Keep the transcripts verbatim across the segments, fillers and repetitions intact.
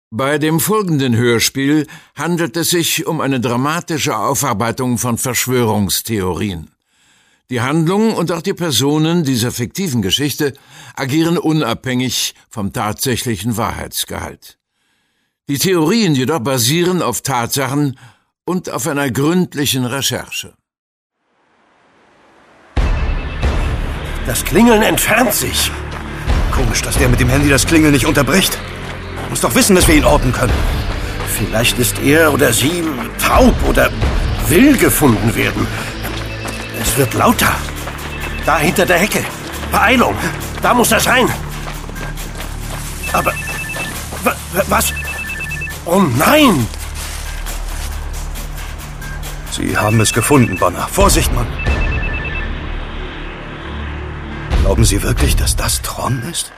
Bei dem folgenden Hörspiel handelt es sich um eine dramatische Aufarbeitung von Verschwörungstheorien. Die Handlung und auch die Personen dieser fiktiven Geschichte agieren unabhängig vom tatsächlichen Wahrheitsgehalt. Die Theorien jedoch basieren auf Tatsachen und auf einer gründlichen Recherche. Das Klingeln entfernt sich. Komisch, dass der mit dem Handy das Klingeln nicht unterbricht. Muss doch wissen, dass wir ihn orten können. Vielleicht ist er oder sie taub oder will gefunden werden. Es wird lauter. Da hinter der Hecke. Beeilung. Da muss er sein. Aber... Was? Oh nein! Sie haben es gefunden, Banner. Vorsicht, Mann! Glauben Sie wirklich, dass das Tron ist?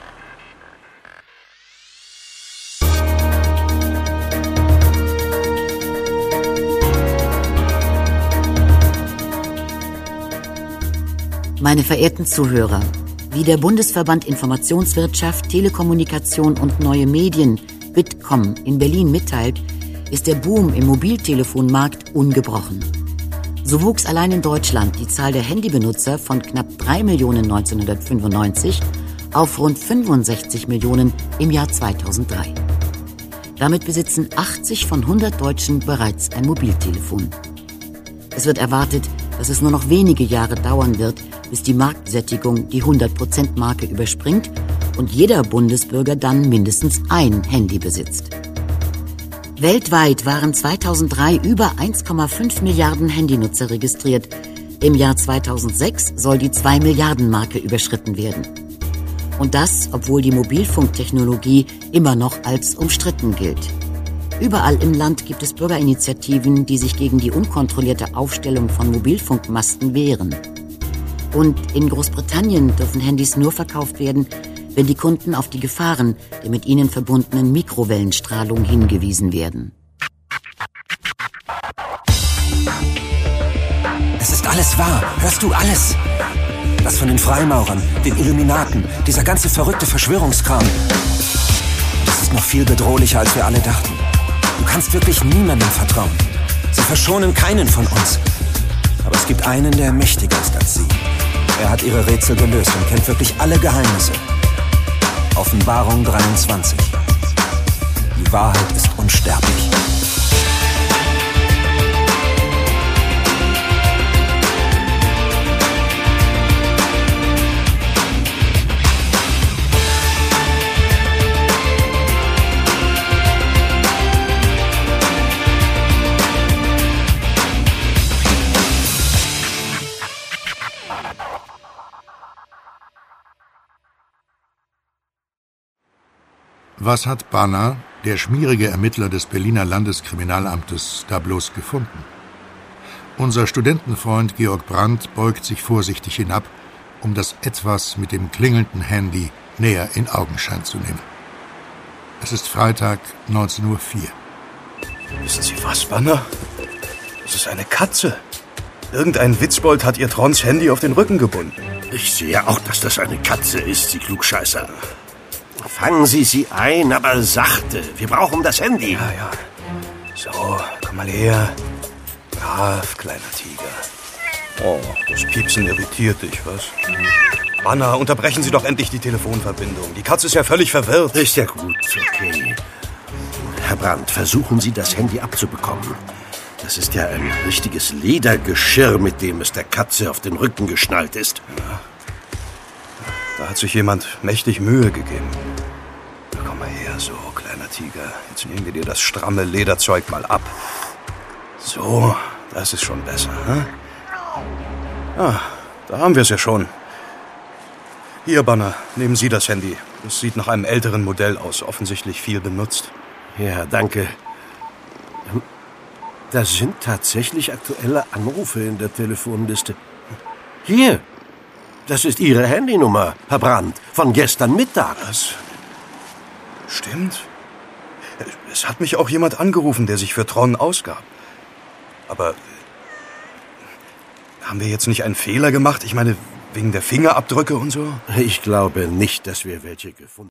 Meine verehrten Zuhörer, wie der Bundesverband Informationswirtschaft, Telekommunikation und Neue Medien, Bitkom, in Berlin mitteilt, ist der Boom im Mobiltelefonmarkt ungebrochen. So wuchs allein in Deutschland die Zahl der Handybenutzer von knapp drei Millionen neunzehnhundertfünfundneunzig auf rund fünfundsechzig Millionen im Jahr zweitausenddrei. Damit besitzen achtzig von hundert Deutschen bereits ein Mobiltelefon. Es wird erwartet, dass es nur noch wenige Jahre dauern wird, bis die Marktsättigung die hundert Prozent Marke überspringt und jeder Bundesbürger dann mindestens ein Handy besitzt. Weltweit waren zweitausenddrei über eins Komma fünf Milliarden Handynutzer registriert. Im Jahr zweitausendsechs soll die zwei Milliarden Marke überschritten werden. Und das, obwohl die Mobilfunktechnologie immer noch als umstritten gilt. Überall im Land gibt es Bürgerinitiativen, die sich gegen die unkontrollierte Aufstellung von Mobilfunkmasten wehren. Und in Großbritannien dürfen Handys nur verkauft werden, wenn die Kunden auf die Gefahren der mit ihnen verbundenen Mikrowellenstrahlung hingewiesen werden. Es ist alles wahr. Hörst du alles? Das von den Freimaurern, den Illuminaten, dieser ganze verrückte Verschwörungskram. Das ist noch viel bedrohlicher, als wir alle dachten. Du kannst wirklich niemandem vertrauen. Sie verschonen keinen von uns. Aber es gibt einen, der mächtiger ist als sie. Er hat ihre Rätsel gelöst und kennt wirklich alle Geheimnisse. Offenbarung dreiundzwanzig. Die Wahrheit ist unsterblich. Was hat Banner, der schmierige Ermittler des Berliner Landeskriminalamtes, da bloß gefunden? Unser Studentenfreund Georg Brandt beugt sich vorsichtig hinab, um das Etwas mit dem klingelnden Handy näher in Augenschein zu nehmen. Es ist Freitag, neunzehn Uhr vier. Wissen Sie was, Banner? Das ist eine Katze. Irgendein Witzbold hat ihr Trons Handy auf den Rücken gebunden. Ich sehe auch, dass das eine Katze ist, Sie Klugscheißer. Fangen Sie sie ein, aber sachte. Wir brauchen das Handy. Ja, ja. So, komm mal her. Brav, kleiner Tiger. Oh, das Piepsen irritiert dich, was? Banner, unterbrechen Sie doch endlich die Telefonverbindung. Die Katze ist ja völlig verwirrt. Ist ja gut, okay. Herr Brandt, versuchen Sie, das Handy abzubekommen. Das ist ja ein richtiges Ledergeschirr, mit dem es der Katze auf den Rücken geschnallt ist. Ja. Da hat sich jemand mächtig Mühe gegeben. Na, komm mal her, so, kleiner Tiger. Jetzt nehmen wir dir das stramme Lederzeug mal ab. So, das ist schon besser, ne? Ah, da haben wir es ja schon. Hier, Banner, nehmen Sie das Handy. Es sieht nach einem älteren Modell aus, offensichtlich viel benutzt. Ja, danke. Da sind tatsächlich aktuelle Anrufe in der Telefonliste. Hier, das ist Ihre Handynummer, Herr Brandt, von gestern Mittag. Was? Stimmt. Es hat mich auch jemand angerufen, der sich für Tron ausgab. Aber haben wir jetzt nicht einen Fehler gemacht? Ich meine, wegen der Fingerabdrücke und so? Ich glaube nicht, dass wir welche gefunden haben.